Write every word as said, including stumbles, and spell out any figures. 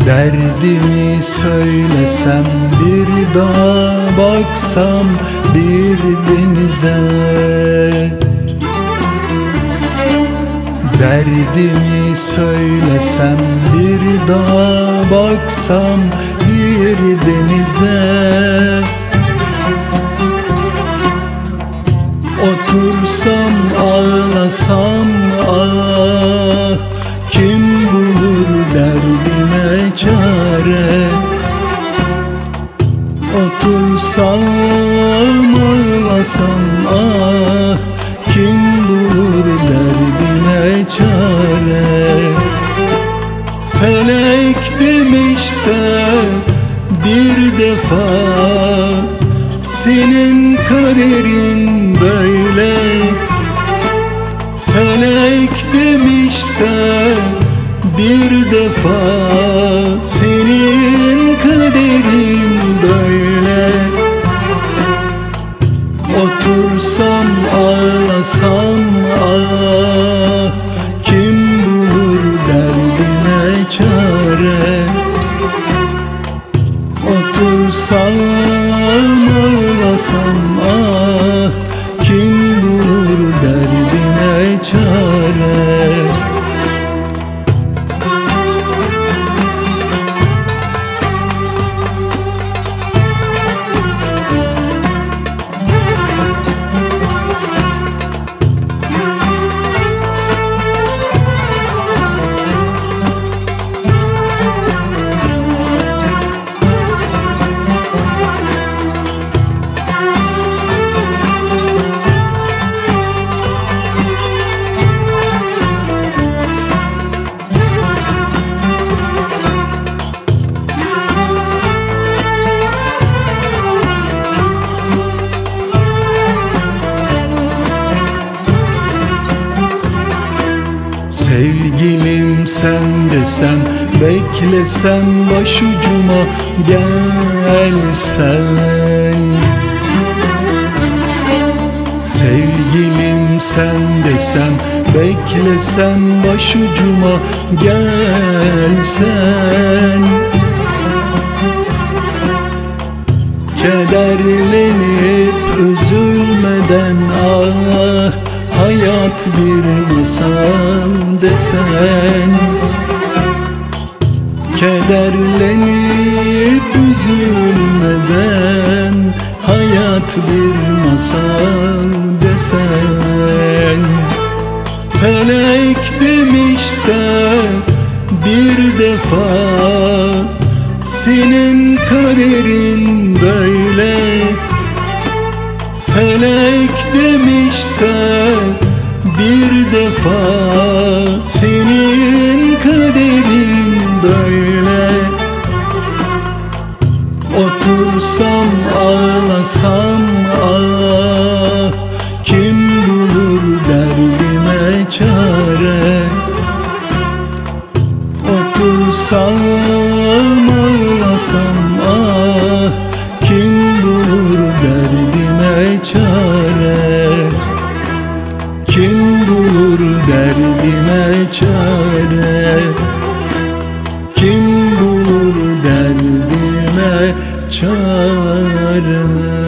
Derdimi söylesem, bir dağa baksam, bir denize. Derdimi söylesem, bir dağa baksam, bir denize. Otursam ağlasam, ah, kim bulur derdime çare? Otursam ağlasam, ah, kim bulur derdime çare? Felek demişse bir defa, senin kaderin böyle. Felek demişse bir defa, senin kaderin böyle. Otursam ağlasam, ah, kim bulur derdime çare? Otursam ağlasam, ah, kim bulur derdime çare? Sevgilim sen desem, beklesem, başucuma gelsen. Sevgilim sen desem, beklesem, başucuma gelsen. Kederlenip üzülmeden, ah, hayat bir masal desen. Kederlenip üzülmeden, hayat bir masal desen. Felek demişse bir defa, senin kaderin böyle. Felek demişse bir defa, senin kaderin böyle. Otursam ağlasam, ah, kim bulur derdime çare? Otursam ağlasam, ah, kim bulur derdime çare? Kim bulur derdime çare? Kim bulur derdime çare?